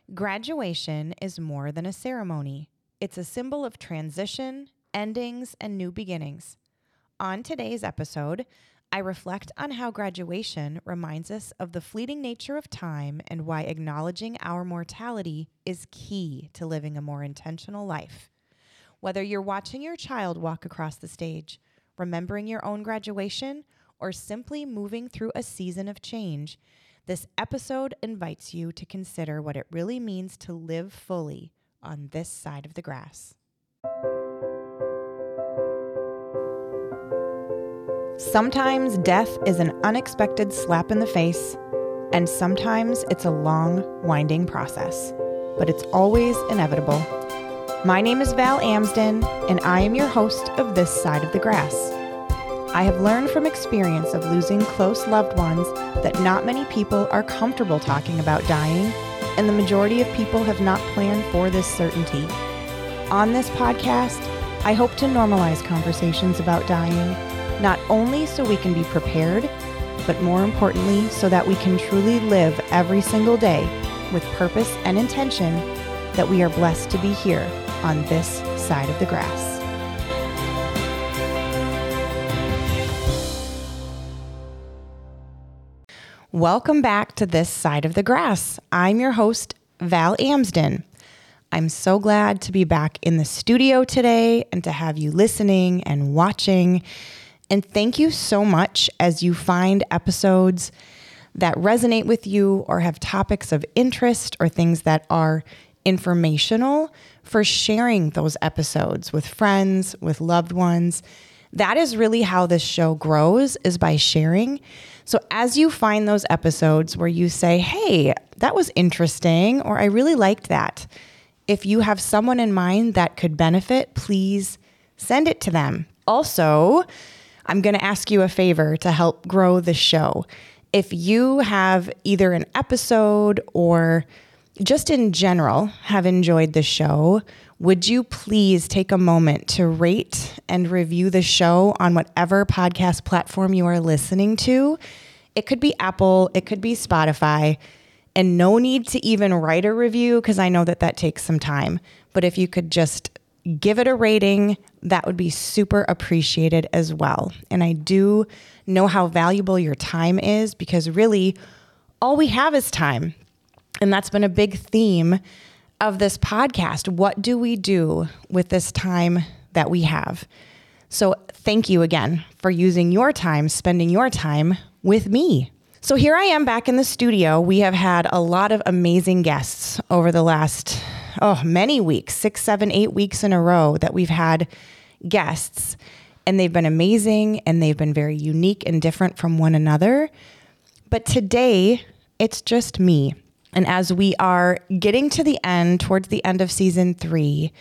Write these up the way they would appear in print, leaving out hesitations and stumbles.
Graduation is more than a ceremony. It's a symbol of transition, endings, and new beginnings. On today's episode, I reflect on how graduation reminds us of the fleeting nature of time and why acknowledging our mortality is key to living a more intentional life. Whether you're watching your child walk across the stage, remembering your own graduation, or simply moving through a season of change, this episode invites you to consider what it really means to live fully on this side of the grass. Sometimes death is an unexpected slap in the face, and sometimes it's a long, winding process, but it's always inevitable. My name is Val Amsden, and I am your host of This Side of the Grass. I have learned from experience of losing close loved ones that not many people are comfortable talking about dying, and the majority of people have not planned for this certainty. On this podcast, I hope to normalize conversations about dying, not only so we can be prepared, but more importantly, so that we can truly live every single day with purpose and intention that we are blessed to be here on this side of the grass. Welcome back to This Side of the Grass. I'm your host, Val Amsden. I'm so glad to be back in the studio today and to have you listening and watching. And thank you so much as you find episodes that resonate with you or have topics of interest or things that are informational for sharing those episodes with friends, with loved ones. That is really how this show grows, is by sharing. So as you find those episodes where you say, hey, that was interesting, or I really liked that, if you have someone in mind that could benefit, please send it to them. Also, I'm going to ask you a favor to help grow the show. If you have either an episode or just in general have enjoyed the show, would you please take a moment to rate and review the show on whatever podcast platform you are listening to? It could be Apple, it could be Spotify, and no need to even write a review because I know that takes some time. But if you could just give it a rating, that would be super appreciated as well. And I do know how valuable your time is because really all we have is time. And that's been a big theme of this podcast. What do we do with this time that we have? So thank you again for using your time, spending your time with me. So here I am back in the studio. We have had a lot of amazing guests over the last, many weeks, 6, 7, 8 weeks in a row that we've had guests. And they've been amazing and they've been very unique and different from one another. But today, it's just me. And as we are getting to the end, towards the end of season 3,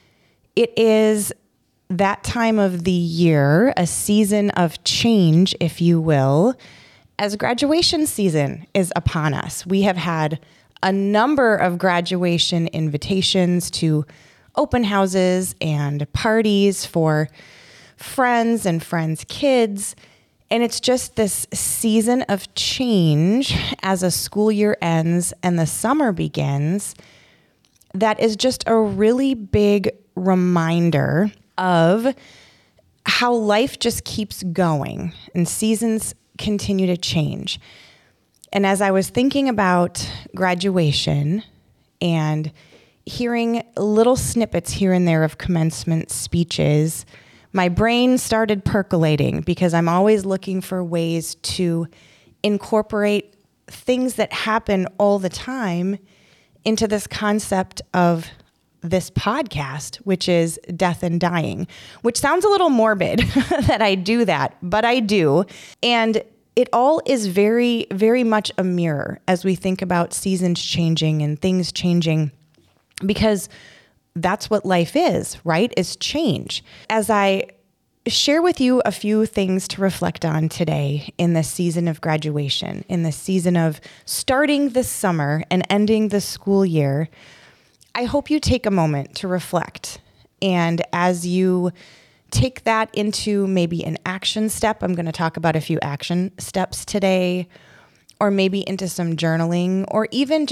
it is that time of the year, a season of change, if you will, as graduation season is upon us. We have had a number of graduation invitations to open houses and parties for friends and friends' kids. And it's just this season of change as a school year ends and the summer begins that is just a really big reminder of how life just keeps going and seasons continue to change. And as I was thinking about graduation and hearing little snippets here and there of commencement speeches, my brain started percolating because I'm always looking for ways to incorporate things that happen all the time into this concept of this podcast, which is death and dying, which sounds a little morbid that I do that, but I do. And it all is very, very much a mirror as we think about seasons changing and things changing, because that's what life is, right? Is change. As I share with you a few things to reflect on today in this season of graduation, in this season of starting this summer and ending the school year, I hope you take a moment to reflect. And as you take that into maybe an action step, I'm going to talk about a few action steps today, or maybe into some journaling, or even just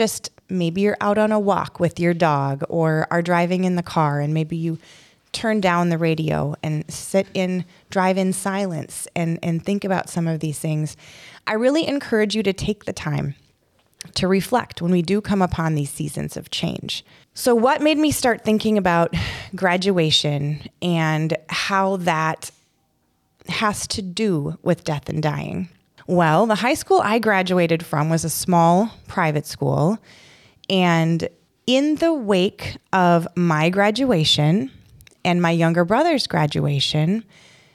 Maybe you're out on a walk with your dog or are driving in the car, and maybe you turn down the radio and drive in silence and think about some of these things. I really encourage you to take the time to reflect when we do come upon these seasons of change. So what made me start thinking about graduation and how that has to do with death and dying? Well, the high school I graduated from was a small private school. And in the wake of my graduation and my younger brother's graduation,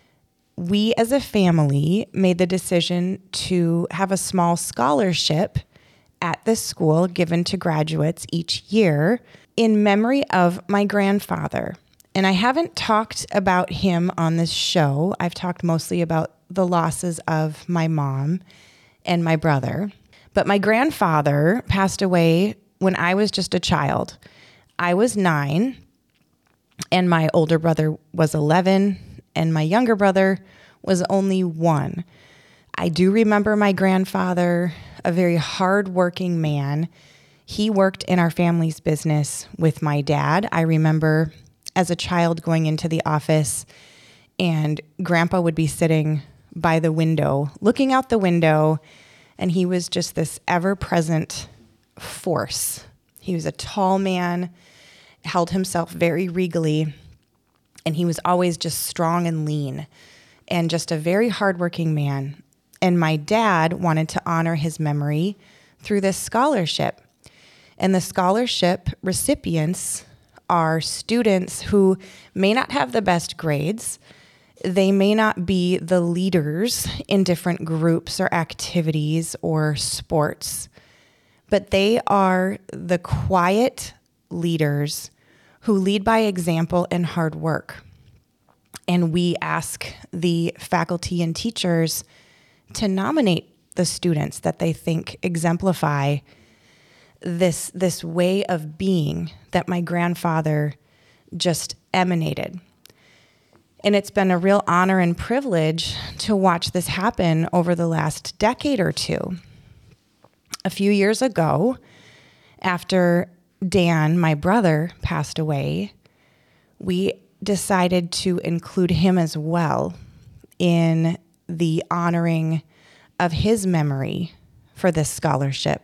we as a family made the decision to have a small scholarship at this school given to graduates each year in memory of my grandfather. And I haven't talked about him on this show. I've talked mostly about the losses of my mom and my brother. But my grandfather passed away when I was just a child. I was 9, and my older brother was 11, and my younger brother was only 1. I do remember my grandfather, a very hardworking man. He worked in our family's business with my dad. I remember as a child going into the office, and Grandpa would be sitting by the window, looking out the window, and he was just this ever-present force. He was a tall man, held himself very regally, and he was always just strong and lean, and just a very hardworking man. And my dad wanted to honor his memory through this scholarship. And the scholarship recipients are students who may not have the best grades. They may not be the leaders in different groups or activities or sports, but they are the quiet leaders who lead by example and hard work. And we ask the faculty and teachers to nominate the students that they think exemplify this way of being that my grandfather just emanated. And it's been a real honor and privilege to watch this happen over the last decade or two. A few years ago, after Dan, my brother, passed away, we decided to include him as well in the honoring of his memory for this scholarship.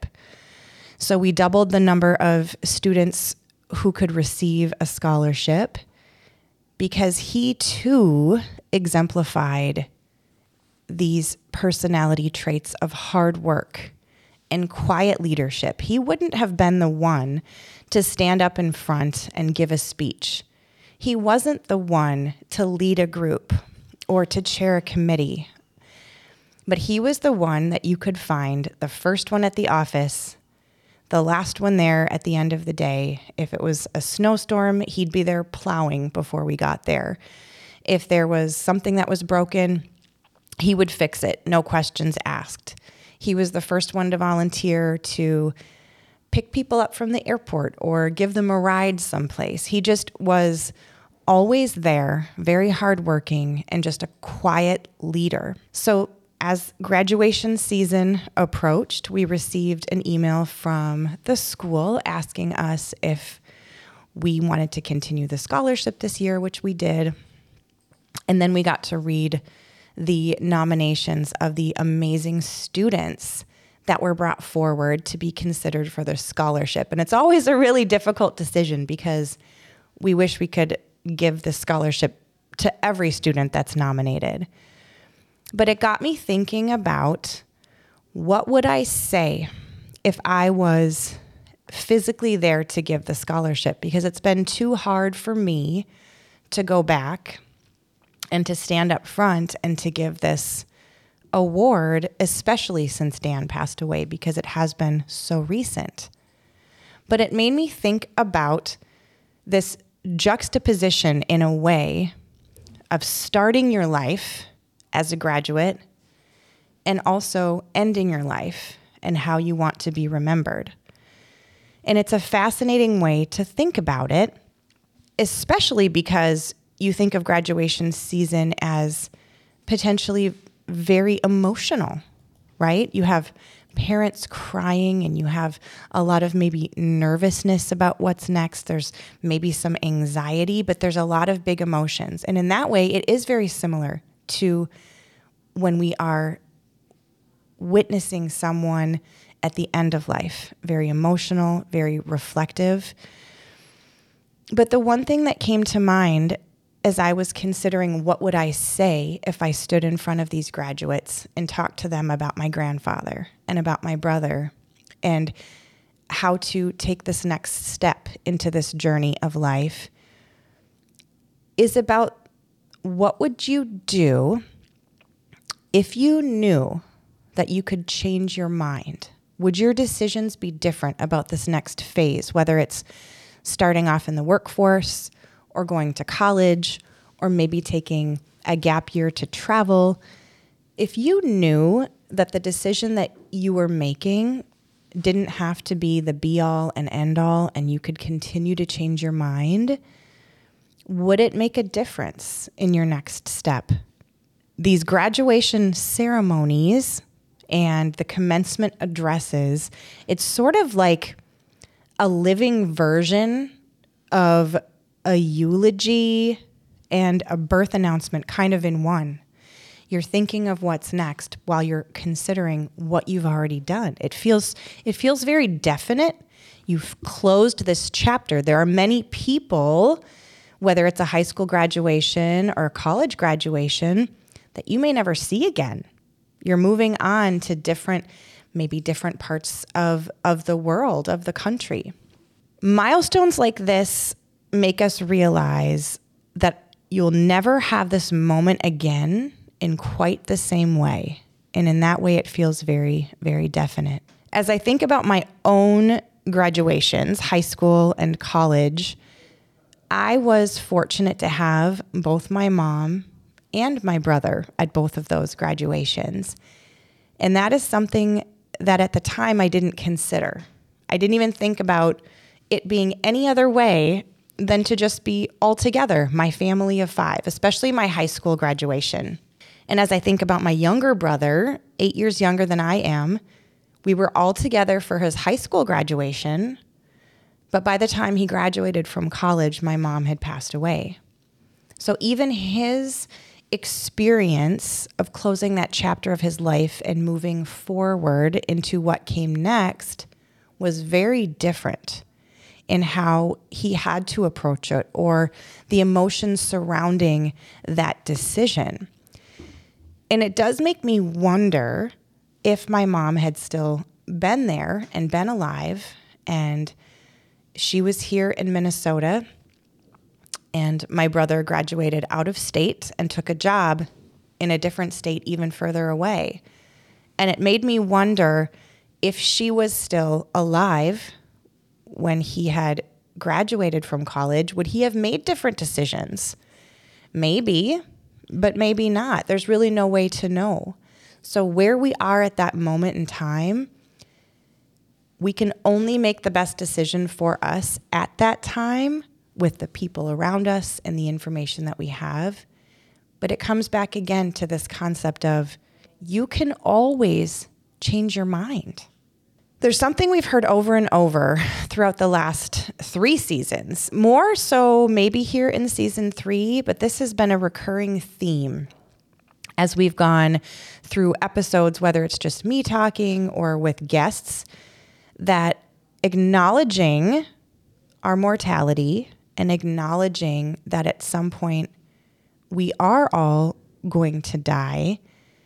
So we doubled the number of students who could receive a scholarship because he too exemplified these personality traits of hard work and quiet leadership. He wouldn't have been the one to stand up in front and give a speech. He wasn't the one to lead a group or to chair a committee, but he was the one that you could find the first one at the office, the last one there at the end of the day. If it was a snowstorm, he'd be there plowing before we got there. If there was something that was broken, he would fix it, no questions asked. He was the first one to volunteer to pick people up from the airport or give them a ride someplace. He just was always there, very hardworking, and just a quiet leader. So as graduation season approached, we received an email from the school asking us if we wanted to continue the scholarship this year, which we did. And then we got to read the nominations of the amazing students that were brought forward to be considered for the scholarship. And it's always a really difficult decision because we wish we could give the scholarship to every student that's nominated. But it got me thinking about what would I say if I was physically there to give the scholarship, because it's been too hard for me to go back and to stand up front and to give this award, especially since Dan passed away, because it has been so recent. But it made me think about this juxtaposition in a way of starting your life as a graduate and also ending your life and how you want to be remembered. And it's a fascinating way to think about it, especially because you think of graduation season as potentially very emotional, right? You have parents crying and you have a lot of maybe nervousness about what's next. There's maybe some anxiety, but there's a lot of big emotions. And in that way, it is very similar to when we are witnessing someone at the end of life. Very emotional, very reflective. But the one thing that came to mind as I was considering what would I say if I stood in front of these graduates and talked to them about my grandfather and about my brother and how to take this next step into this journey of life, is about what would you do if you knew that you could change your mind? Would your decisions be different about this next phase, whether it's starting off in the workforce or going to college or maybe taking a gap year to travel? If you knew that the decision that you were making didn't have to be the be all and end all and you could continue to change your mind, would it make a difference in your next step? These graduation ceremonies and the commencement addresses, it's sort of like a living version of a eulogy and a birth announcement kind of in one. You're thinking of what's next while you're considering what you've already done. It feels very definite. You've closed this chapter. There are many people, whether it's a high school graduation or a college graduation, that you may never see again. You're moving on to different parts of the world, of the country. Milestones like this make us realize that you'll never have this moment again in quite the same way. And in that way, it feels very, very definite. As I think about my own graduations, high school and college, I was fortunate to have both my mom and my brother at both of those graduations. And that is something that at the time I didn't consider. I didn't even think about it being any other way than to just be all together, my family of 5, especially my high school graduation. And as I think about my younger brother, 8 years younger than I am, we were all together for his high school graduation. But by the time he graduated from college, my mom had passed away. So even his experience of closing that chapter of his life and moving forward into what came next was very different in how he had to approach it or the emotions surrounding that decision. And it does make me wonder if my mom had still been there and been alive and she was here in Minnesota and my brother graduated out of state and took a job in a different state even further away. And it made me wonder if she was still alive when he had graduated from college, would he have made different decisions? Maybe, but maybe not. There's really no way to know. So where we are at that moment in time, we can only make the best decision for us at that time with the people around us and the information that we have. But it comes back again to this concept of you can always change your mind. There's something we've heard over and over throughout the last 3 seasons, more so maybe here in season 3, but this has been a recurring theme as we've gone through episodes, whether it's just me talking or with guests, that acknowledging our mortality and acknowledging that at some point we are all going to die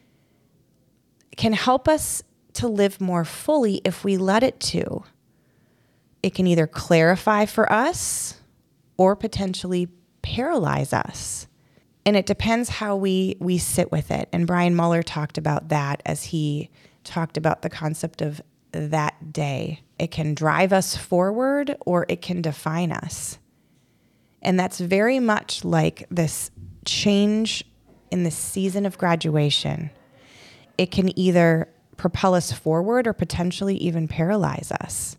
can help us to live more fully if we let it to. It can either clarify for us or potentially paralyze us. And it depends how we sit with it. And Brian Muller talked about that as he talked about the concept of that day. It can drive us forward or it can define us. And that's very much like this change in the season of graduation. It can either propel us forward or potentially even paralyze us.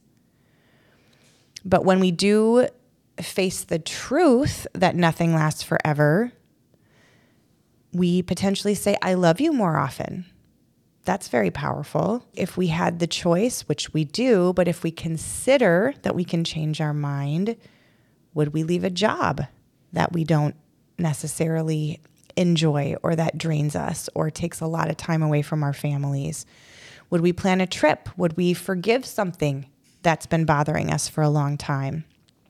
But when we do face the truth that nothing lasts forever, we potentially say, I love you more often. That's very powerful. If we had the choice, which we do, but if we consider that we can change our mind, would we leave a job that we don't necessarily enjoy or that drains us or takes a lot of time away from our families? Would we plan a trip? Would we forgive something that's been bothering us for a long time?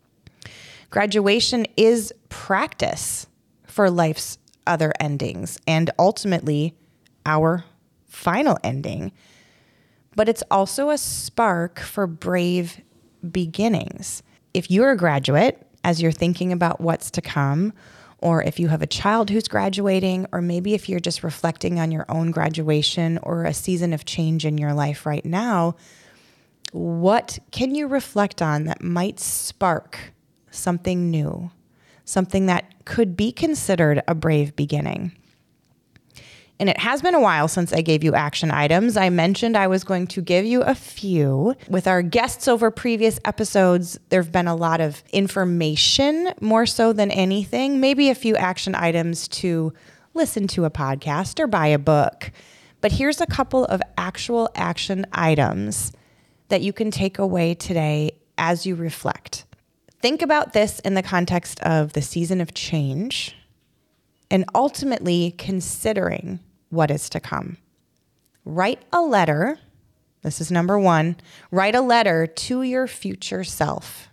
Graduation is practice for life's other endings and ultimately our final ending. But it's also a spark for brave beginnings. If you're a graduate, as you're thinking about what's to come, or if you have a child who's graduating, or maybe if you're just reflecting on your own graduation or a season of change in your life right now, what can you reflect on that might spark something new, something that could be considered a brave beginning? And it has been a while since I gave you action items. I mentioned I was going to give you a few. With our guests over previous episodes, there have been a lot of information more so than anything, maybe a few action items to listen to a podcast or buy a book. But here's a couple of actual action items that you can take away today as you reflect. Think about this in the context of the season of change and ultimately considering what is to come. Write a letter. This is number one. Write a letter to your future self.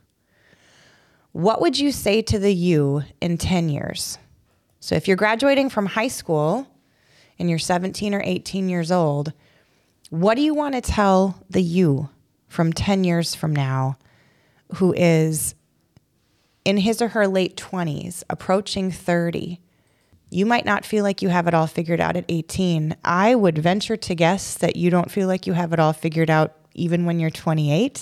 What would you say to the you in 10 years? So if you're graduating from high school and you're 17 or 18 years old, what do you want to tell the you from 10 years from now who is in his or her late 20s, approaching 30? You might not feel like you have it all figured out at 18. I would venture to guess that you don't feel like you have it all figured out even when you're 28.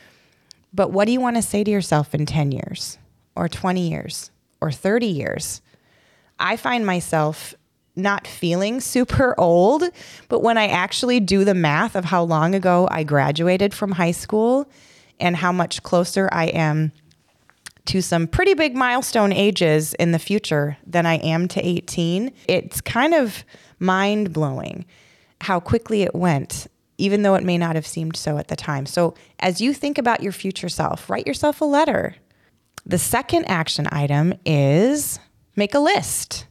But what do you want to say to yourself in 10 years or 20 years or 30 years? I find myself not feeling super old, but when I actually do the math of how long ago I graduated from high school and how much closer I am to some pretty big milestone ages in the future than I am to 18, it's kind of mind-blowing how quickly it went, even though it may not have seemed so at the time. So as you think about your future self, write yourself a letter. The second action item is make a list.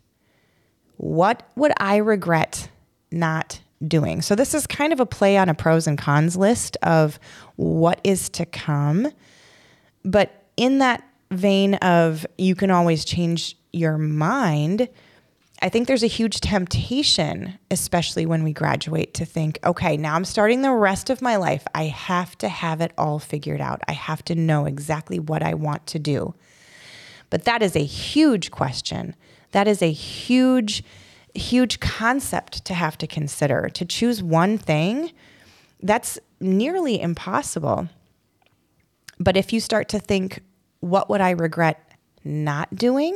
What would I regret not doing? So this is kind of a play on a pros and cons list of what is to come. But in that vein of you can always change your mind, I think there's a huge temptation, especially when we graduate, to think, okay, now I'm starting the rest of my life. I have to have it all figured out. I have to know exactly what I want to do. But that is a huge question. That is a huge, huge concept to have to consider. To choose one thing, that's nearly impossible. But if you start to think, what would I regret not doing?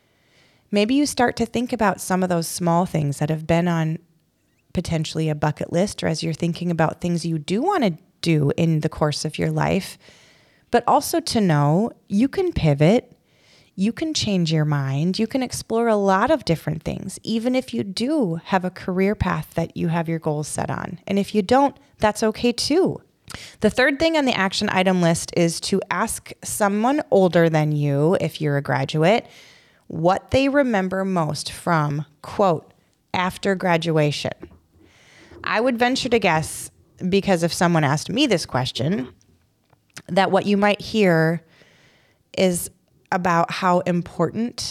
Maybe you start to think about some of those small things that have been on potentially a bucket list, or as you're thinking about things you do want to do in the course of your life, but also to know you can pivot, you can change your mind, you can explore a lot of different things, even if you do have a career path that you have your goals set on. And if you don't, that's okay too. The third thing on the action item list is to ask someone older than you, if you're a graduate, what they remember most from, quote, after graduation. I would venture to guess, because if someone asked me this question, that what you might hear is about how important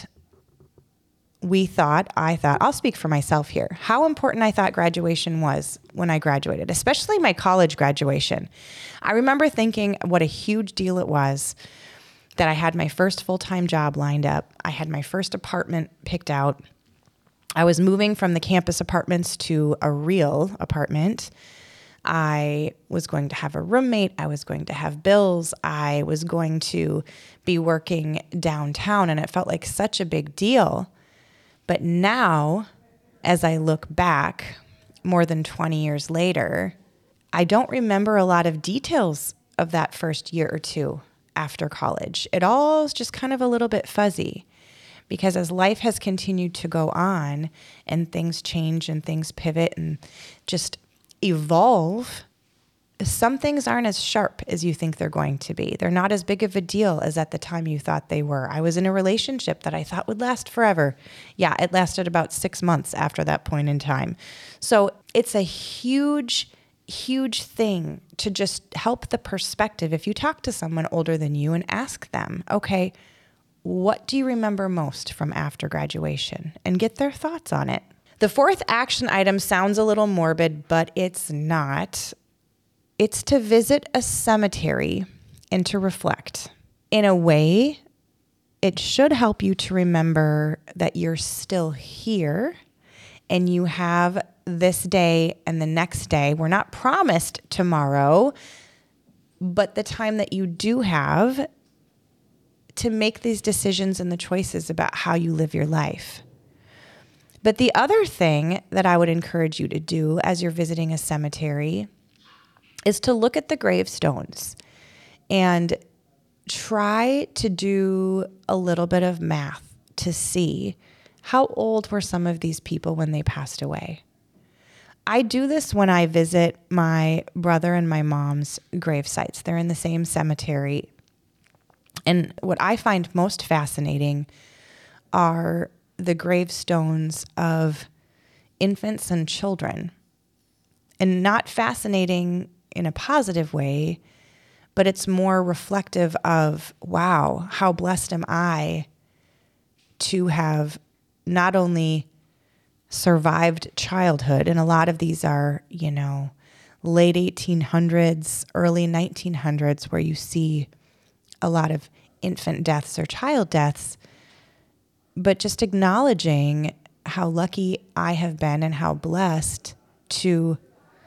I'll speak for myself here, how important I thought graduation was when I graduated, especially my college graduation. I remember thinking what a huge deal it was that I had my first full-time job lined up. I had my first apartment picked out. I was moving from the campus apartments to a real apartment. I was going to have a roommate. I was going to have bills. I was going to be working downtown, and it felt like such a big deal. But now, as I look back more than 20 years later, I don't remember a lot of details of that first year or two after college. It all is just kind of a little bit fuzzy, because as life has continued to go on and things change and things pivot and just evolve, some things aren't as sharp as you think they're going to be. They're not as big of a deal as at the time you thought they were. I was in a relationship that I thought would last forever. Yeah, it lasted about 6 months after that point in time. So it's a huge thing to just help the perspective. If you talk to someone older than you and ask them, okay, what do you remember most from after graduation? And get their thoughts on it. The fourth action item sounds a little morbid, but it's not. It's to visit a cemetery and to reflect. In a way, it should help you to remember that you're still here and you have this day and the next day. We're not promised tomorrow, but the time that you do have to make these decisions and the choices about how you live your life. But the other thing that I would encourage you to do as you're visiting a cemetery is to look at the gravestones and try to do a little bit of math to see how old were some of these people when they passed away. I do this when I visit my brother and my mom's grave sites. They're in the same cemetery. And what I find most fascinating are the gravestones of infants and children. And not fascinating in a positive way, but it's more reflective of, wow, how blessed am I to have not only survived childhood, and a lot of these are, late 1800s, early 1900s, where you see a lot of infant deaths or child deaths, but just acknowledging how lucky I have been and how blessed to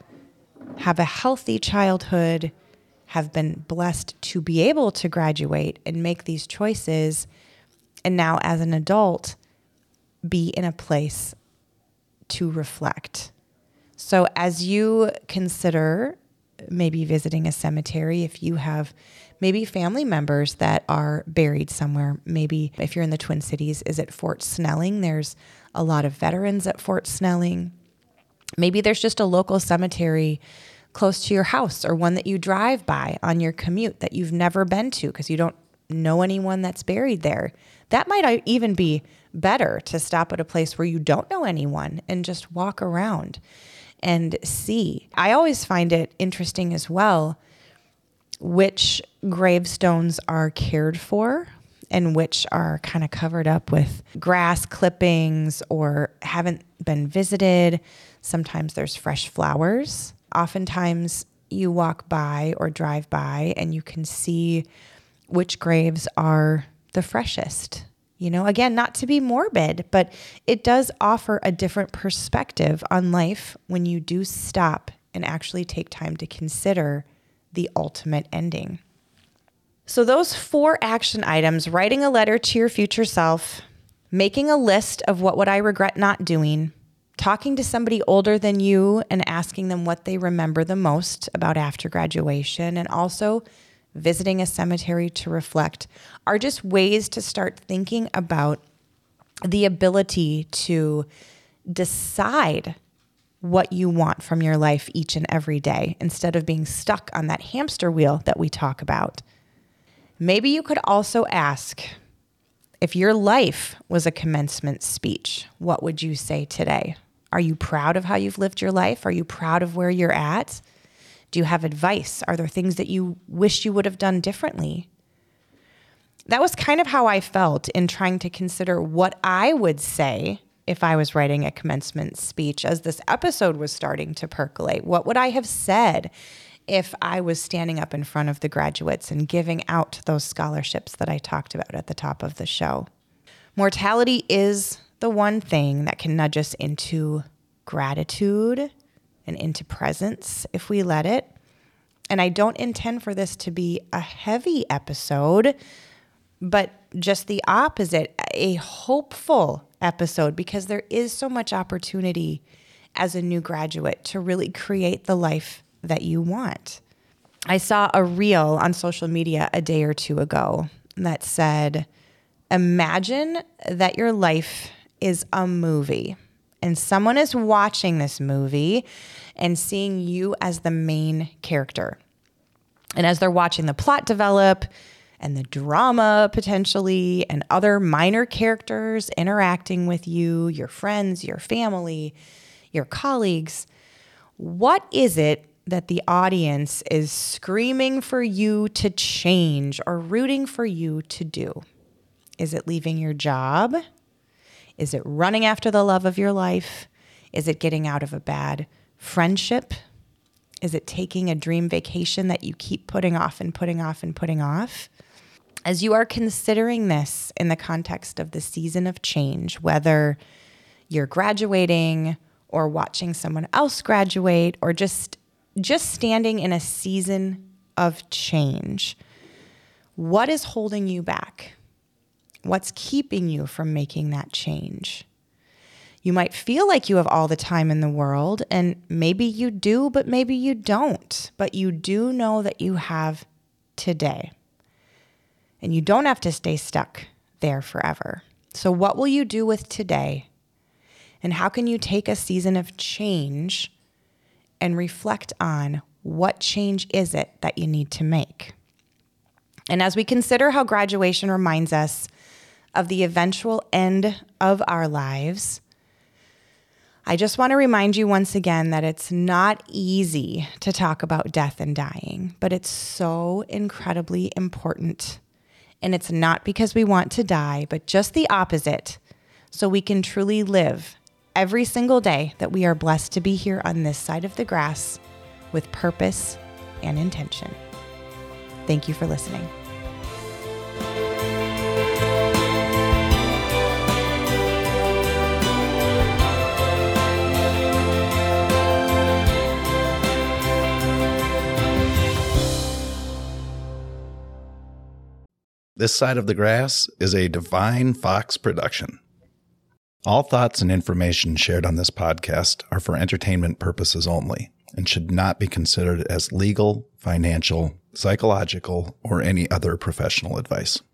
have a healthy childhood, have been blessed to be able to graduate and make these choices, and now as an adult, be in a place to reflect. So as you consider maybe visiting a cemetery, if you have maybe family members that are buried somewhere, maybe if you're in the Twin Cities, is it Fort Snelling? There's a lot of veterans at Fort Snelling. Maybe there's just a local cemetery close to your house or one that you drive by on your commute that you've never been to because you don't know anyone that's buried there. That might even be better, to stop at a place where you don't know anyone and just walk around and see. I always find it interesting as well which gravestones are cared for and which are kind of covered up with grass clippings or haven't been visited. Sometimes there's fresh flowers. Oftentimes you walk by or drive by and you can see which graves are the freshest. Again, not to be morbid, but it does offer a different perspective on life when you do stop and actually take time to consider the ultimate ending. So those 4 action items: writing a letter to your future self, making a list of what would I regret not doing, talking to somebody older than you and asking them what they remember the most about after graduation, and also visiting a cemetery to reflect, are just ways to start thinking about the ability to decide what you want from your life each and every day instead of being stuck on that hamster wheel that we talk about. Maybe you could also ask, if your life was a commencement speech, what would you say today? Are you proud of how you've lived your life? Are you proud of where you're at? Do you have advice? Are there things that you wish you would have done differently? That was kind of how I felt in trying to consider what I would say if I was writing a commencement speech as this episode was starting to percolate. What would I have said if I was standing up in front of the graduates and giving out those scholarships that I talked about at the top of the show? Mortality is the one thing that can nudge us into gratitude and into presence if we let it. And I don't intend for this to be a heavy episode, but just the opposite, a hopeful episode, because there is so much opportunity as a new graduate to really create the life that you want. I saw a reel on social media a day or two ago that said, imagine that your life is a movie and someone is watching this movie and seeing you as the main character. And as they're watching the plot develop and the drama potentially and other minor characters interacting with you, your friends, your family, your colleagues, what is it that the audience is screaming for you to change or rooting for you to do? Is it leaving your job? Is it running after the love of your life? Is it getting out of a bad friendship? Is it taking a dream vacation that you keep putting off and putting off and putting off? As you are considering this in the context of the season of change, whether you're graduating or watching someone else graduate or just standing in a season of change, what is holding you back? What's keeping you from making that change? You might feel like you have all the time in the world, and maybe you do, but maybe you don't. But you do know that you have today. And you don't have to stay stuck there forever. So what will you do with today? And how can you take a season of change and reflect on what change is it that you need to make? And as we consider how graduation reminds us of the eventual end of our lives, I just want to remind you once again that it's not easy to talk about death and dying, but it's so incredibly important. And it's not because we want to die, but just the opposite, so we can truly live every single day that we are blessed to be here on this side of the grass with purpose and intention. Thank you for listening. This Side of the Grass is a Divine Fox production. All thoughts and information shared on this podcast are for entertainment purposes only and should not be considered as legal, financial, psychological, or any other professional advice.